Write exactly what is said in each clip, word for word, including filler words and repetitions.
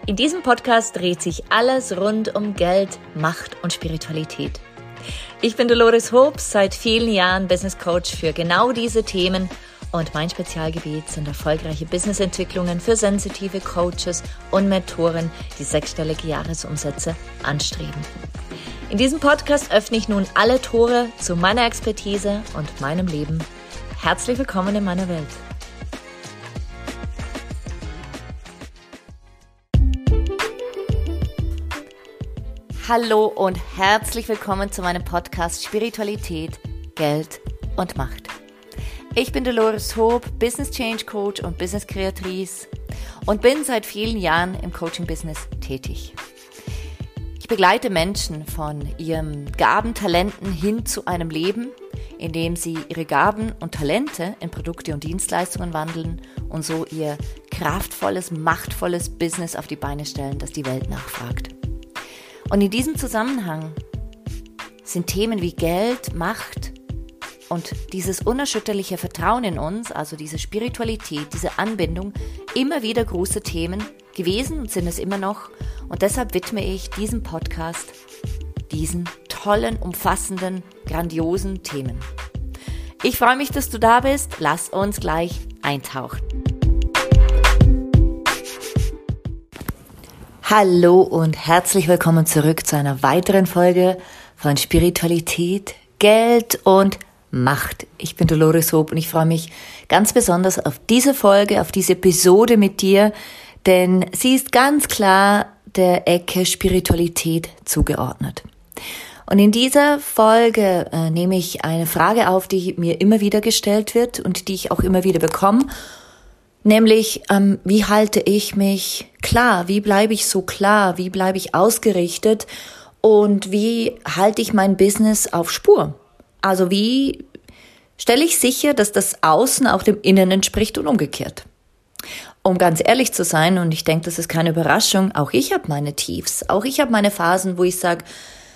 In diesem Podcast dreht sich alles rund um Geld, Macht und Spiritualität. Ich bin Dolores Hobbs, seit vielen Jahren Business Coach für genau diese Themen und mein Spezialgebiet sind erfolgreiche Businessentwicklungen für sensitive Coaches und Mentoren, die sechsstellige Jahresumsätze anstreben. In diesem Podcast öffne ich nun alle Tore zu meiner Expertise und meinem Leben. Herzlich willkommen in meiner Welt. Hallo und herzlich willkommen zu meinem Podcast Spiritualität, Geld und Macht. Ich bin Dolores Hobbs, Business Change Coach und Business Kreatrice und bin seit vielen Jahren im Coaching-Business tätig. Ich begleite Menschen von ihren Gaben, Talenten hin zu einem Leben, in dem sie ihre Gaben und Talente in Produkte und Dienstleistungen wandeln und so ihr kraftvolles, machtvolles Business auf die Beine stellen, das die Welt nachfragt. Und in diesem Zusammenhang sind Themen wie Geld, Macht und dieses unerschütterliche Vertrauen in uns, also diese Spiritualität, diese Anbindung, immer wieder große Themen gewesen und sind es immer noch. Und deshalb widme ich diesem Podcast diesen tollen, umfassenden, grandiosen Themen. Ich freue mich, dass du da bist. Lass uns gleich eintauchen. Hallo und herzlich willkommen zurück zu einer weiteren Folge von Spiritualität, Geld und Macht. Ich bin Dolores Hobbs und ich freue mich ganz besonders auf diese Folge, auf diese Episode mit dir, denn sie ist ganz klar der Ecke Spiritualität zugeordnet. Und in dieser Folge äh, nehme ich eine Frage auf, die mir immer wieder gestellt wird und die ich auch immer wieder bekomme. Nämlich, ähm, wie halte ich mich klar? Wie bleibe ich so klar? Wie bleibe ich ausgerichtet? Und wie halte ich mein Business auf Spur? Also wie stelle ich sicher, dass das Außen auch dem Innen entspricht und umgekehrt? Um ganz ehrlich zu sein, und ich denke, das ist keine Überraschung, auch ich habe meine Tiefs. Auch ich habe meine Phasen, wo ich sage,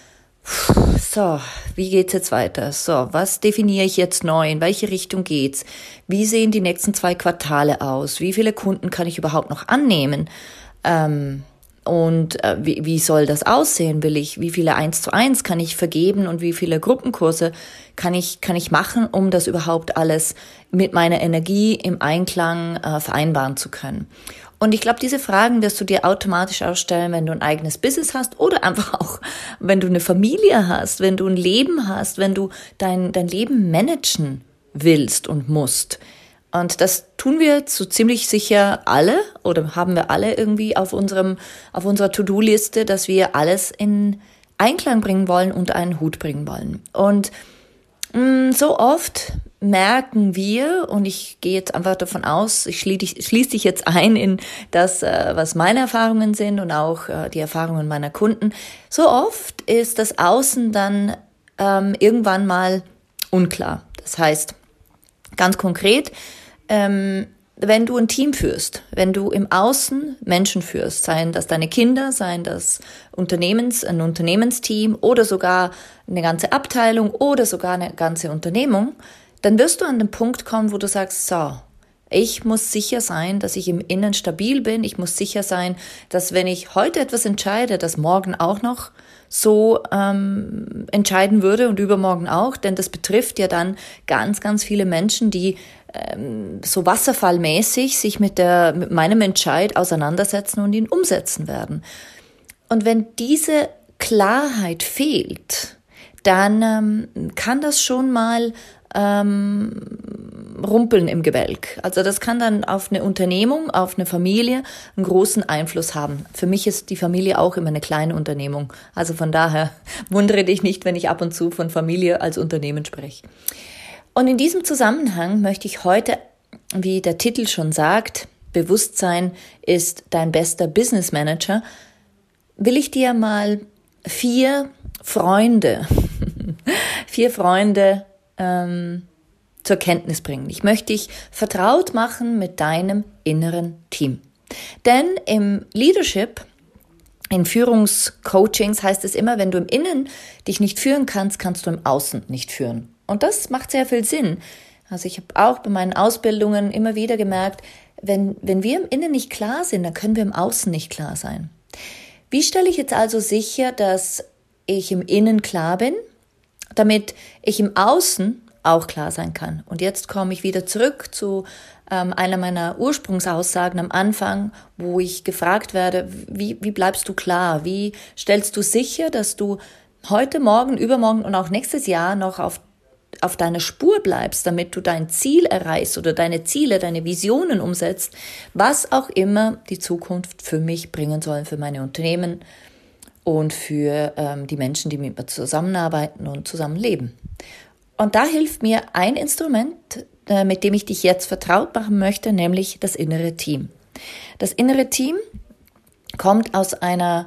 so, wie geht's jetzt weiter? So, was definiere ich jetzt neu? In welche Richtung geht's? Wie sehen die nächsten zwei Quartale aus? Wie viele Kunden kann ich überhaupt noch annehmen? Ähm, und äh, wie, wie soll das aussehen? Will ich, wie viele eins zu eins kann ich vergeben und wie viele Gruppenkurse kann ich, kann ich machen, um das überhaupt alles mit meiner Energie im Einklang äh, vereinbaren zu können? Und ich glaube, diese Fragen wirst du dir automatisch auch stellen, wenn du ein eigenes Business hast oder einfach auch, wenn du eine Familie hast, wenn du ein Leben hast, wenn du dein, dein Leben managen willst und musst. Und das tun wir so ziemlich sicher alle oder haben wir alle irgendwie auf unserem, auf unserer To-Do-Liste, dass wir alles in Einklang bringen wollen, unter einen Hut bringen wollen. Und mh, so oft merken wir, und ich gehe jetzt einfach davon aus, ich schließe schließ dich jetzt ein in das, was meine Erfahrungen sind und auch die Erfahrungen meiner Kunden, so oft ist das Außen dann ähm, irgendwann mal unklar. Das heißt, ganz konkret, ähm, wenn du ein Team führst, wenn du im Außen Menschen führst, seien das deine Kinder, seien das Unternehmens, ein Unternehmensteam oder sogar eine ganze Abteilung oder sogar eine ganze Unternehmung, dann wirst du an den Punkt kommen, wo du sagst, so, ich muss sicher sein, dass ich im Innen stabil bin. Ich muss sicher sein, dass wenn ich heute etwas entscheide, dass morgen auch noch so ähm, entscheiden würde und übermorgen auch. Denn das betrifft ja dann ganz, ganz viele Menschen, die ähm, so wasserfallmäßig sich mit, der, mit meinem Entscheid auseinandersetzen und ihn umsetzen werden. Und wenn diese Klarheit fehlt, dann ähm, kann das schon mal ähm, rumpeln im Gebälk. Also das kann dann auf eine Unternehmung, auf eine Familie einen großen Einfluss haben. Für mich ist die Familie auch immer eine kleine Unternehmung. Also von daher wundere dich nicht, wenn ich ab und zu von Familie als Unternehmen spreche. Und in diesem Zusammenhang möchte ich heute, wie der Titel schon sagt, Bewusstsein ist dein bester Business Manager, will ich dir mal vier Freunde, vier Freunde ähm, zur Kenntnis bringen. Ich möchte dich vertraut machen mit deinem inneren Team. Denn im Leadership, in Führungscoachings heißt es immer, wenn du im Innen dich nicht führen kannst, kannst du im Außen nicht führen. Und das macht sehr viel Sinn. Also ich habe auch bei meinen Ausbildungen immer wieder gemerkt, wenn, wenn wir im Innen nicht klar sind, dann können wir im Außen nicht klar sein. Wie stelle ich jetzt also sicher, dass ich im Innen klar bin, damit ich im Außen auch klar sein kann? Und jetzt komme ich wieder zurück zu ähm, einer meiner Ursprungsaussagen am Anfang, wo ich gefragt werde, wie, wie bleibst du klar? Wie stellst du sicher, dass du heute, morgen, übermorgen und auch nächstes Jahr noch auf auf deiner Spur bleibst, damit du dein Ziel erreichst oder deine Ziele, deine Visionen umsetzt, was auch immer die Zukunft für mich bringen soll, für meine Unternehmen und für ähm, die Menschen, die mit mir zusammenarbeiten und zusammenleben. Und da hilft mir ein Instrument, äh, mit dem ich dich jetzt vertraut machen möchte, nämlich das innere Team. Das innere Team kommt aus einer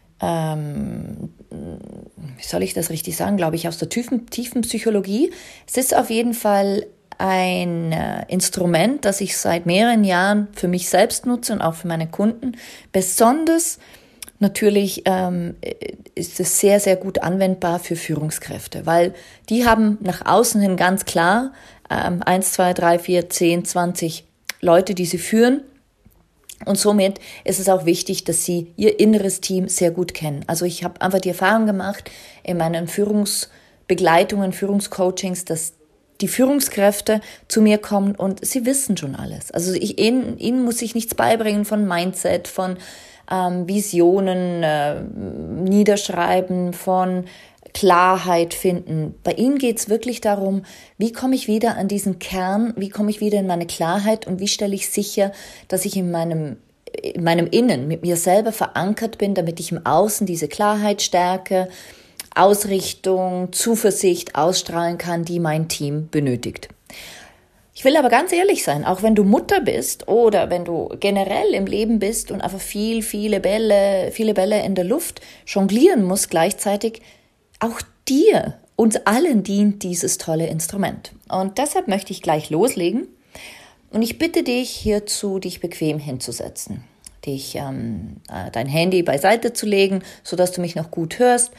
ähm, wie soll ich das richtig sagen, glaube ich, aus der tiefen, tiefen Psychologie. Es ist auf jeden Fall ein äh, Instrument, das ich seit mehreren Jahren für mich selbst nutze und auch für meine Kunden. Besonders natürlich ähm, ist es sehr, sehr gut anwendbar für Führungskräfte, weil die haben nach außen hin ganz klar ähm, eins, zwei, drei, vier, zehn, zwanzig Leute, die sie führen. Und somit ist es auch wichtig, dass sie ihr inneres Team sehr gut kennen. Also ich habe einfach die Erfahrung gemacht in meinen Führungsbegleitungen, Führungscoachings, dass die Führungskräfte zu mir kommen und sie wissen schon alles. Also ich, ihnen, ihnen muss ich nichts beibringen von Mindset, von ähm, Visionen äh, niederschreiben, von Klarheit finden. Bei ihnen geht es wirklich darum, wie komme ich wieder an diesen Kern, wie komme ich wieder in meine Klarheit und wie stelle ich sicher, dass ich in meinem, in meinem Innen mit mir selber verankert bin, damit ich im Außen diese Klarheit, Stärke, Ausrichtung, Zuversicht ausstrahlen kann, die mein Team benötigt. Ich will aber ganz ehrlich sein, auch wenn du Mutter bist oder wenn du generell im Leben bist und einfach viel, viele Bälle, viele Bälle in der Luft jonglieren musst gleichzeitig, auch dir, uns allen dient dieses tolle Instrument. Und deshalb möchte ich gleich loslegen. Und ich bitte dich hierzu, dich bequem hinzusetzen, dich ähm, dein Handy beiseite zu legen, sodass du mich noch gut hörst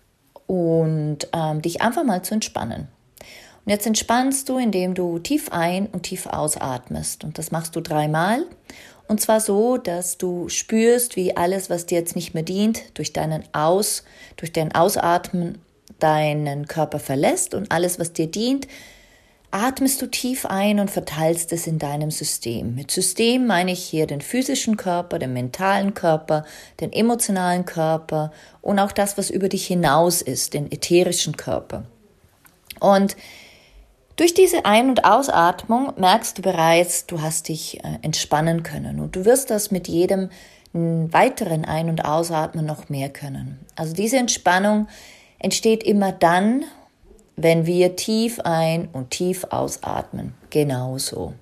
und ähm, dich einfach mal zu entspannen. Und jetzt entspannst du, indem du tief ein- und tief ausatmest. Und das machst du dreimal. Und zwar so, dass du spürst, wie alles, was dir jetzt nicht mehr dient, durch deinen Aus, durch dein Ausatmen deinen Körper verlässt und alles, was dir dient, atmest du tief ein und verteilst es in deinem System. Mit System meine ich hier den physischen Körper, den mentalen Körper, den emotionalen Körper und auch das, was über dich hinaus ist, den ätherischen Körper. Und durch diese Ein- und Ausatmung merkst du bereits, du hast dich äh, entspannen können und du wirst das mit jedem weiteren Ein- und Ausatmen noch mehr können. Also diese Entspannung entsteht immer dann, wenn wir tief ein- und tief ausatmen. Genauso.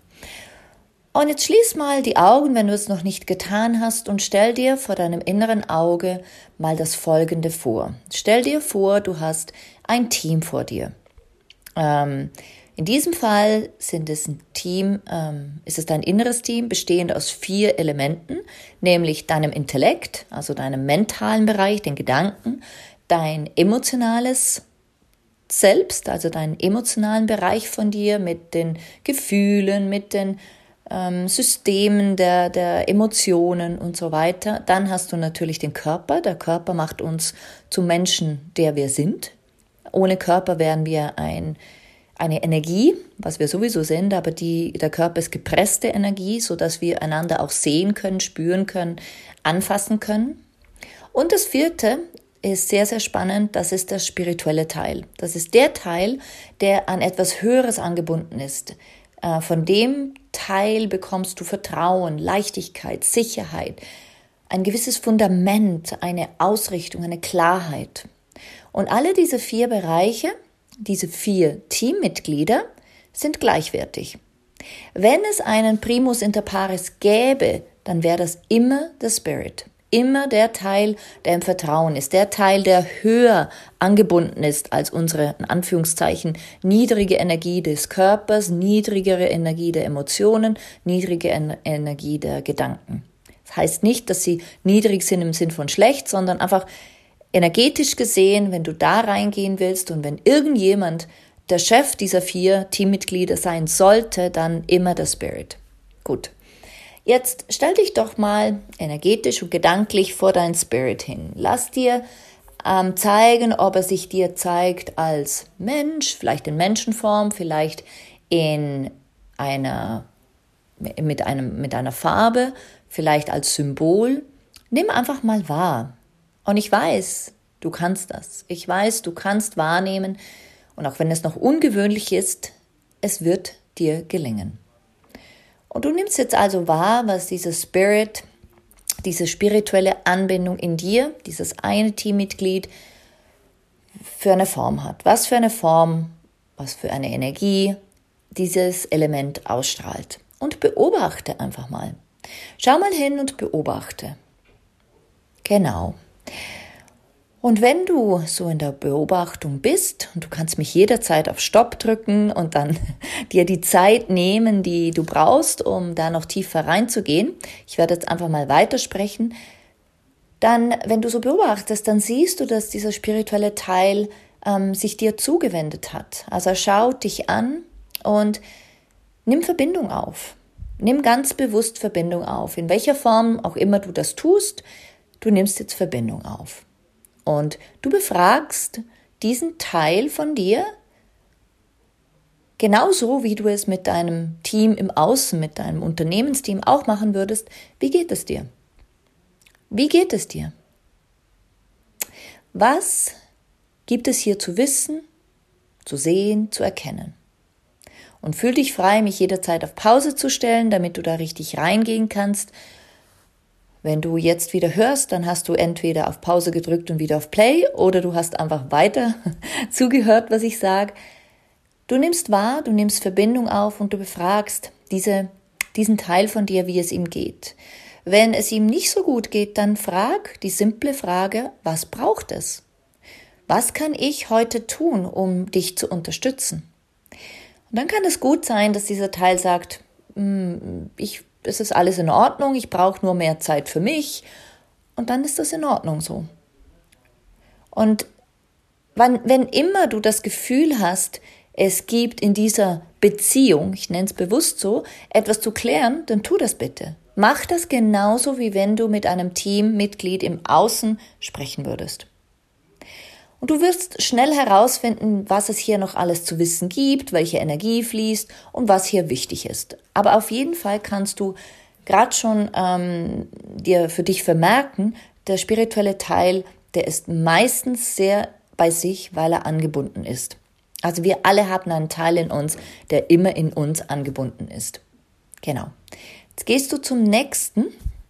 Und jetzt schließ mal die Augen, wenn du es noch nicht getan hast, und stell dir vor deinem inneren Auge mal das Folgende vor. Stell dir vor, du hast ein Team vor dir. Ähm, In diesem Fall sind es ein Team, ähm, ist es dein inneres Team, bestehend aus vier Elementen, nämlich deinem Intellekt, also deinem mentalen Bereich, den Gedanken, dein emotionales Selbst, also deinen emotionalen Bereich von dir mit den Gefühlen, mit den ähm, Systemen der, der Emotionen und so weiter. Dann hast du natürlich den Körper. Der Körper macht uns zum Menschen, der wir sind. Ohne Körper wären wir ein Eine Energie, was wir sowieso sind, aber die, der Körper ist gepresste Energie, sodass wir einander auch sehen können, spüren können, anfassen können. Und das vierte ist sehr, sehr spannend, das ist der spirituelle Teil. Das ist der Teil, der an etwas Höheres angebunden ist. Von dem Teil bekommst du Vertrauen, Leichtigkeit, Sicherheit, ein gewisses Fundament, eine Ausrichtung, eine Klarheit. Und alle diese vier Bereiche, diese vier Teammitglieder sind gleichwertig. Wenn es einen Primus inter pares gäbe, dann wäre das immer der Spirit. Immer der Teil, der im Vertrauen ist, der Teil, der höher angebunden ist als unsere, in Anführungszeichen, niedrige Energie des Körpers, niedrigere Energie der Emotionen, niedrige Energie der Gedanken. Das heißt nicht, dass sie niedrig sind im Sinn von schlecht, sondern einfach energetisch gesehen, wenn du da reingehen willst und wenn irgendjemand der Chef dieser vier Teammitglieder sein sollte, dann immer der Spirit. Gut. Jetzt stell dich doch mal energetisch und gedanklich vor deinen Spirit hin. Lass dir ähm, zeigen, ob er sich dir zeigt als Mensch, vielleicht in Menschenform, vielleicht in einer, mit einem, mit einer Farbe, vielleicht als Symbol. Nimm einfach mal wahr. Und ich weiß, du kannst das. Ich weiß, du kannst wahrnehmen. Und auch wenn es noch ungewöhnlich ist, es wird dir gelingen. Und du nimmst jetzt also wahr, was dieser Spirit, diese spirituelle Anbindung in dir, dieses eine Teammitglied, für eine Form hat. Was für eine Form, was für eine Energie dieses Element ausstrahlt. Und beobachte einfach mal. Schau mal hin und beobachte. Genau. Und wenn du so in der Beobachtung bist, und du kannst mich jederzeit auf Stopp drücken und dann dir die Zeit nehmen, die du brauchst, um da noch tiefer reinzugehen, ich werde jetzt einfach mal weitersprechen, dann, wenn du so beobachtest, dann siehst du, dass dieser spirituelle Teil ähm, sich dir zugewendet hat. Also er schaut dich an und nimm Verbindung auf. Nimm ganz bewusst Verbindung auf. In welcher Form auch immer du das tust, du nimmst jetzt Verbindung auf. Und du befragst diesen Teil von dir, genauso wie du es mit deinem Team im Außen, mit deinem Unternehmensteam auch machen würdest. Wie geht es dir? Wie geht es dir? Was gibt es hier zu wissen, zu sehen, zu erkennen? Und fühl dich frei, mich jederzeit auf Pause zu stellen, damit du da richtig reingehen kannst. Wenn du jetzt wieder hörst, dann hast du entweder auf Pause gedrückt und wieder auf Play oder du hast einfach weiter zugehört, was ich sage. Du nimmst wahr, du nimmst Verbindung auf und du befragst diese, diesen Teil von dir, wie es ihm geht. Wenn es ihm nicht so gut geht, dann frag die simple Frage, was braucht es? Was kann ich heute tun, um dich zu unterstützen? Und dann kann es gut sein, dass dieser Teil sagt, ich es ist alles in Ordnung, ich brauche nur mehr Zeit für mich und dann ist das in Ordnung so. Und wann, wenn immer du das Gefühl hast, es gibt in dieser Beziehung, ich nenne es bewusst so, etwas zu klären, dann tu das bitte. Mach das genauso, wie wenn du mit einem Teammitglied im Außen sprechen würdest. Und du wirst schnell herausfinden, was es hier noch alles zu wissen gibt, welche Energie fließt und was hier wichtig ist. Aber auf jeden Fall kannst du gerade schon ähm, dir für dich vermerken, der spirituelle Teil, der ist meistens sehr bei sich, weil er angebunden ist. Also wir alle haben einen Teil in uns, der immer in uns angebunden ist. Genau. Jetzt gehst du zum nächsten.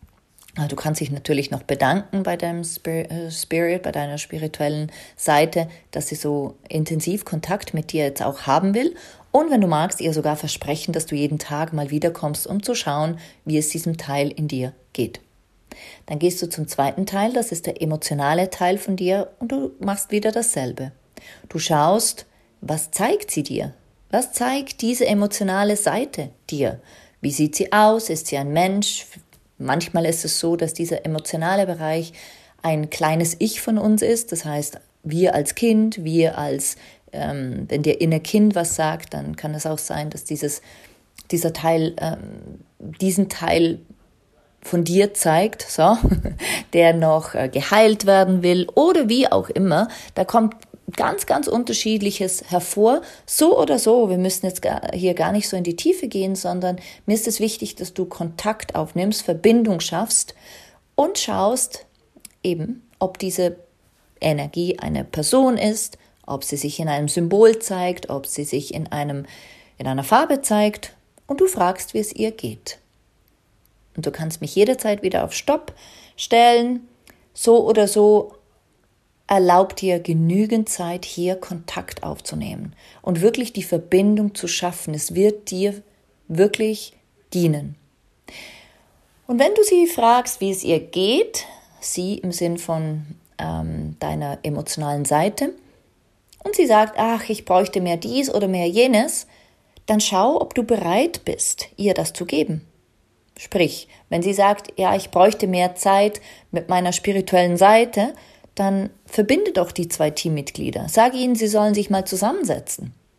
Du kannst dich natürlich noch bedanken bei deinem Spirit, bei deiner spirituellen Seite, dass sie so intensiv Kontakt mit dir jetzt auch haben will. Und wenn du magst, ihr sogar versprechen, dass du jeden Tag mal wiederkommst, um zu schauen, wie es diesem Teil in dir geht. Dann gehst du zum zweiten Teil, das ist der emotionale Teil von dir und du machst wieder dasselbe. Du schaust, was zeigt sie dir? Was zeigt diese emotionale Seite dir? Wie sieht sie aus? Ist sie ein Mensch? Manchmal ist es so, dass dieser emotionale Bereich ein kleines Ich von uns ist. Das heißt, wir als Kind, wir als, ähm, wenn der innere Kind was sagt, dann kann es auch sein, dass dieses, dieser Teil, ähm, diesen Teil von dir zeigt, so, der noch äh, geheilt werden will oder wie auch immer. Da kommt ganz, ganz Unterschiedliches hervor, so oder so. Wir müssen jetzt gar, hier gar nicht so in die Tiefe gehen, sondern mir ist es wichtig, dass du Kontakt aufnimmst, Verbindung schaffst und schaust eben, ob diese Energie eine Person ist, ob sie sich in einem Symbol zeigt, ob sie sich in einem, in einer Farbe zeigt und du fragst, wie es ihr geht. Und du kannst mich jederzeit wieder auf Stopp stellen, so oder so. Erlaubt dir genügend Zeit, hier Kontakt aufzunehmen und wirklich die Verbindung zu schaffen. Es wird dir wirklich dienen. Und wenn du sie fragst, wie es ihr geht, sie im Sinn von ähm, deiner emotionalen Seite, und sie sagt, ach, ich bräuchte mehr dies oder mehr jenes, dann schau, ob du bereit bist, ihr das zu geben. Sprich, wenn sie sagt, ja, ich bräuchte mehr Zeit mit meiner spirituellen Seite, dann verbinde doch die zwei Teammitglieder. Sage ihnen, sie sollen sich mal zusammensetzen.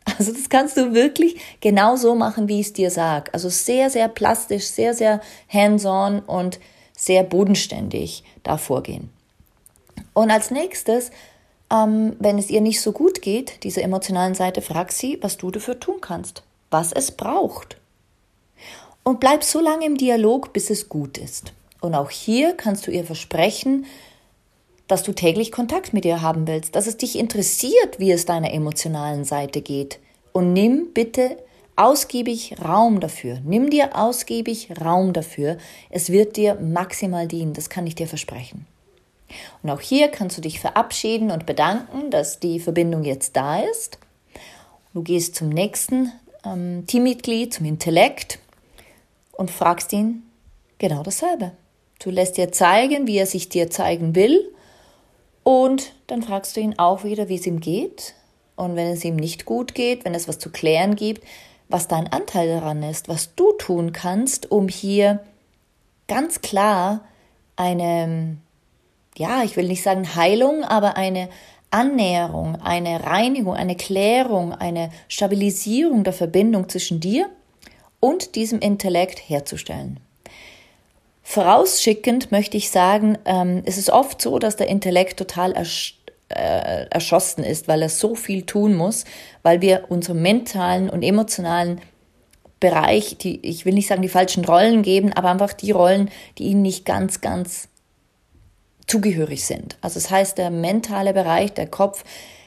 Also das kannst du wirklich genau so machen, wie ich es dir sage. Also sehr, sehr plastisch, sehr, sehr hands-on und sehr bodenständig da vorgehen. Und als nächstes, ähm, wenn es ihr nicht so gut geht, dieser emotionalen Seite, frag sie, was du dafür tun kannst, was es braucht. Und bleib so lange im Dialog, bis es gut ist. Und auch hier kannst du ihr versprechen, dass du täglich Kontakt mit ihr haben willst, dass es dich interessiert, wie es deiner emotionalen Seite geht. Und nimm bitte ausgiebig Raum dafür. Nimm dir ausgiebig Raum dafür. Es wird dir maximal dienen, das kann ich dir versprechen. Und auch hier kannst du dich verabschieden und bedanken, dass die Verbindung jetzt da ist. Du gehst zum nächsten ähm, Teammitglied, zum Intellekt und fragst ihn genau dasselbe. Du lässt dir zeigen, wie er sich dir zeigen will. Und dann fragst du ihn auch wieder, wie es ihm geht. Und wenn es ihm nicht gut geht, wenn es was zu klären gibt, was dein Anteil daran ist, was du tun kannst, um hier ganz klar eine, ja, ich will nicht sagen Heilung, aber eine Annäherung, eine Reinigung, eine Klärung, eine Stabilisierung der Verbindung zwischen dir und diesem Intellekt herzustellen. Vorausschickend möchte ich sagen, ähm, es ist oft so, dass der Intellekt total ersch- äh, erschossen ist, weil er so viel tun muss, weil wir unserem mentalen und emotionalen Bereich, die, ich will nicht sagen die falschen Rollen geben, aber einfach die Rollen, die ihnen nicht ganz, ganz zugehörig sind. Also das heißt, der mentale Bereich, der Kopf,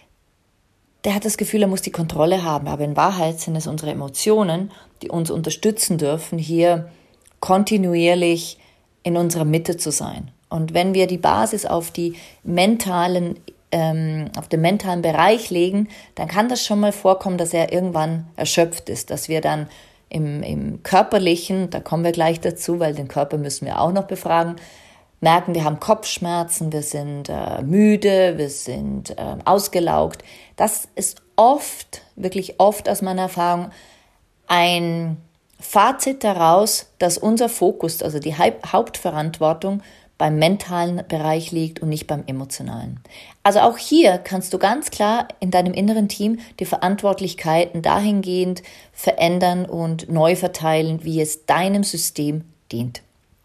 der hat das Gefühl, er muss die Kontrolle haben, aber in Wahrheit sind es unsere Emotionen, die uns unterstützen dürfen, hier kontinuierlich in unserer Mitte zu sein. Und wenn wir die Basis auf die mentalen, ähm, auf den mentalen Bereich legen, dann kann das schon mal vorkommen, dass er irgendwann erschöpft ist, dass wir dann im, im Körperlichen, da kommen wir gleich dazu, weil den Körper müssen wir auch noch befragen, merken, wir haben Kopfschmerzen, wir sind äh, müde, wir sind äh, ausgelaugt. Das ist oft, wirklich oft aus meiner Erfahrung, ein Fazit daraus, dass unser Fokus, also die Hauptverantwortung beim mentalen Bereich liegt und nicht beim emotionalen. Also auch hier kannst du ganz klar in deinem inneren Team die Verantwortlichkeiten dahingehend verändern und neu verteilen, wie es deinem System dient.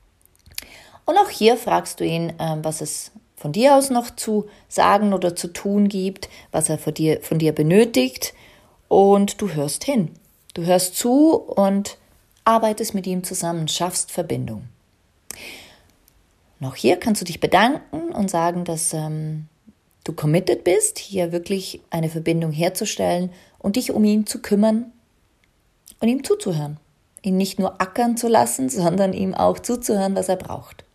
Und auch hier fragst du ihn, was es von dir aus noch zu sagen oder zu tun gibt, was er von dir, von dir benötigt, und du hörst hin. Du hörst zu und arbeitest mit ihm zusammen, schaffst Verbindung. Und auch hier kannst du dich bedanken und sagen, dass ähm, du committed bist, hier wirklich eine Verbindung herzustellen und dich um ihn zu kümmern und ihm zuzuhören. Ihn nicht nur ackern zu lassen, sondern ihm auch zuzuhören, was er braucht.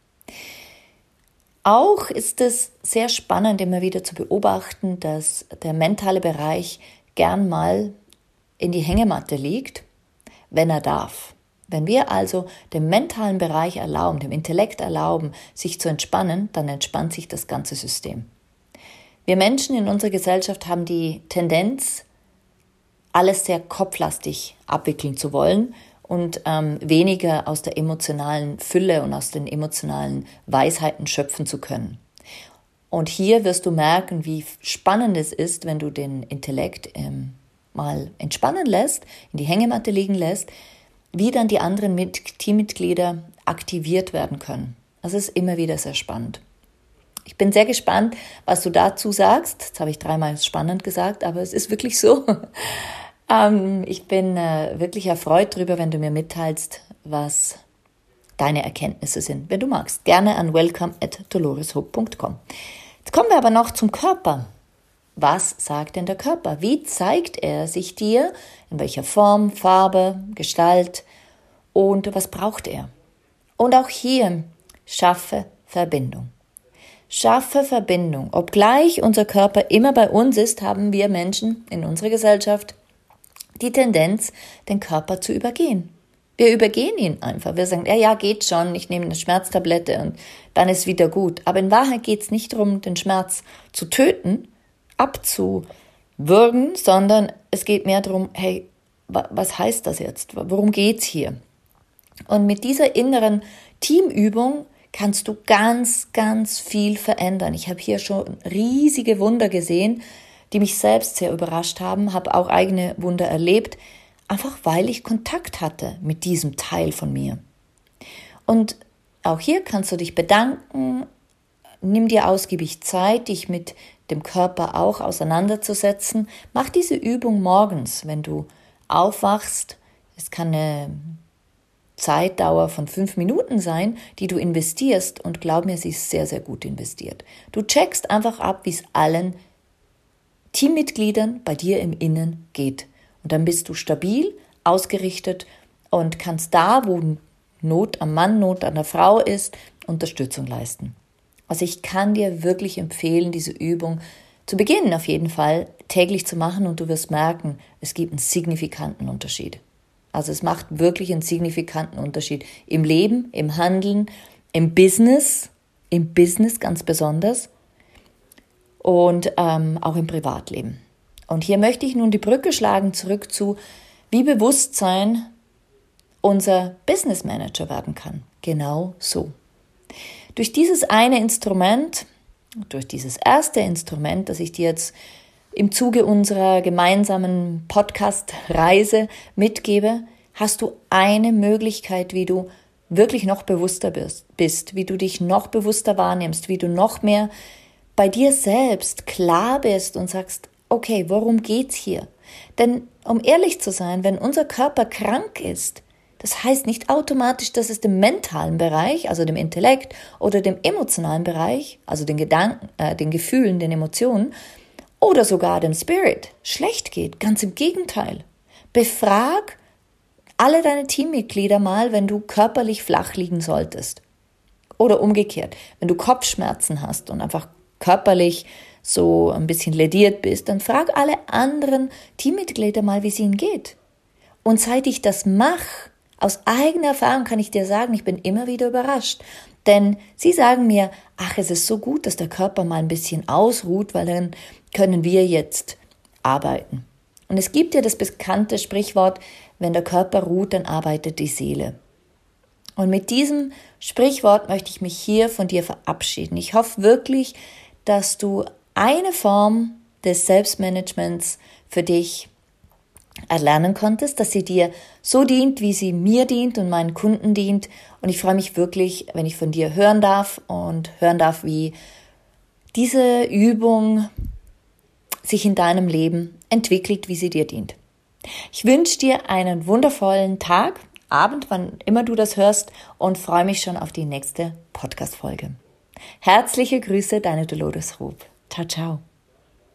Auch ist es sehr spannend, immer wieder zu beobachten, dass der mentale Bereich gern mal in die Hängematte liegt, wenn er darf. Wenn wir also dem mentalen Bereich erlauben, dem Intellekt erlauben, sich zu entspannen, dann entspannt sich das ganze System. Wir Menschen in unserer Gesellschaft haben die Tendenz, alles sehr kopflastig abwickeln zu wollen und ähm, weniger aus der emotionalen Fülle und aus den emotionalen Weisheiten schöpfen zu können. Und hier wirst du merken, wie spannend es ist, wenn du den Intellekt ähm, mal entspannen lässt, in die Hängematte liegen lässt, wie dann die anderen Mit- Teammitglieder aktiviert werden können. Das ist immer wieder sehr spannend. Ich bin sehr gespannt, was du dazu sagst. Jetzt habe ich dreimal spannend gesagt, aber es ist wirklich so. ähm, ich bin äh, wirklich erfreut darüber, wenn du mir mitteilst, was deine Erkenntnisse sind. Wenn du magst, gerne an welcome at doloreshope punkt com. Jetzt kommen wir aber noch zum Körper. Was sagt denn der Körper? Wie zeigt er sich dir? In welcher Form, Farbe, Gestalt? Und was braucht er? Und auch hier, schaffe Verbindung. Schaffe Verbindung. Obgleich unser Körper immer bei uns ist, haben wir Menschen in unserer Gesellschaft die Tendenz, den Körper zu übergehen. Wir übergehen ihn einfach. Wir sagen, ja, ja, geht schon, ich nehme eine Schmerztablette und dann ist wieder gut. Aber in Wahrheit geht es nicht darum, den Schmerz zu töten, abzuwürgen, sondern es geht mehr darum, hey, was heißt das jetzt? Worum geht's hier? Und mit dieser inneren Teamübung kannst du ganz, ganz viel verändern. Ich habe hier schon riesige Wunder gesehen, die mich selbst sehr überrascht haben, habe auch eigene Wunder erlebt, einfach weil ich Kontakt hatte mit diesem Teil von mir. Und auch hier kannst du dich bedanken, nimm dir ausgiebig Zeit, dich mit dem Körper auch auseinanderzusetzen. Mach diese Übung morgens, wenn du aufwachst. Es kann eine Zeitdauer von fünf Minuten sein, die du investierst, und glaub mir, sie ist sehr, sehr gut investiert. Du checkst einfach ab, wie es allen Teammitgliedern bei dir im Innen geht. Und dann bist du stabil, ausgerichtet und kannst da, wo Not am Mann, Not an der Frau ist, Unterstützung leisten. Also ich kann dir wirklich empfehlen, diese Übung zu Beginn auf jeden Fall täglich zu machen, und du wirst merken, es gibt einen signifikanten Unterschied. Also es macht wirklich einen signifikanten Unterschied im Leben, im Handeln, im Business, im Business ganz besonders und ähm, auch im Privatleben. Und hier möchte ich nun die Brücke schlagen zurück zu, wie Bewusstsein unser Business Manager werden kann. Genau so. Durch dieses eine Instrument, durch dieses erste Instrument, das ich dir jetzt im Zuge unserer gemeinsamen Podcast-Reise mitgebe, hast du eine Möglichkeit, wie du wirklich noch bewusster bist, wie du dich noch bewusster wahrnimmst, wie du noch mehr bei dir selbst klar bist und sagst, okay, worum geht's hier? Denn um ehrlich zu sein, wenn unser Körper krank ist, das heißt nicht automatisch, dass es dem mentalen Bereich, also dem Intellekt, oder dem emotionalen Bereich, also den Gedanken, äh, den Gefühlen, den Emotionen, oder sogar dem Spirit schlecht geht. Ganz im Gegenteil. Befrag alle deine Teammitglieder mal, wenn du körperlich flach liegen solltest. Oder umgekehrt, wenn du Kopfschmerzen hast und einfach körperlich so ein bisschen lediert bist, dann frag alle anderen Teammitglieder mal, wie es ihnen geht. Und seit ich das mache, aus eigener Erfahrung kann ich dir sagen, ich bin immer wieder überrascht. Denn sie sagen mir, ach, es ist so gut, dass der Körper mal ein bisschen ausruht, weil dann können wir jetzt arbeiten. Und es gibt ja das bekannte Sprichwort, wenn der Körper ruht, dann arbeitet die Seele. Und mit diesem Sprichwort möchte ich mich hier von dir verabschieden. Ich hoffe wirklich, dass du eine Form des Selbstmanagements für dich erlernen konntest, dass sie dir so dient, wie sie mir dient und meinen Kunden dient. Und ich freue mich wirklich, wenn ich von dir hören darf und hören darf, wie diese Übung sich in deinem Leben entwickelt, wie sie dir dient. Ich wünsche dir einen wundervollen Tag, Abend, wann immer du das hörst, und freue mich schon auf die nächste Podcast-Folge. Herzliche Grüße, deine Dolores Roop. Ciao, ciao.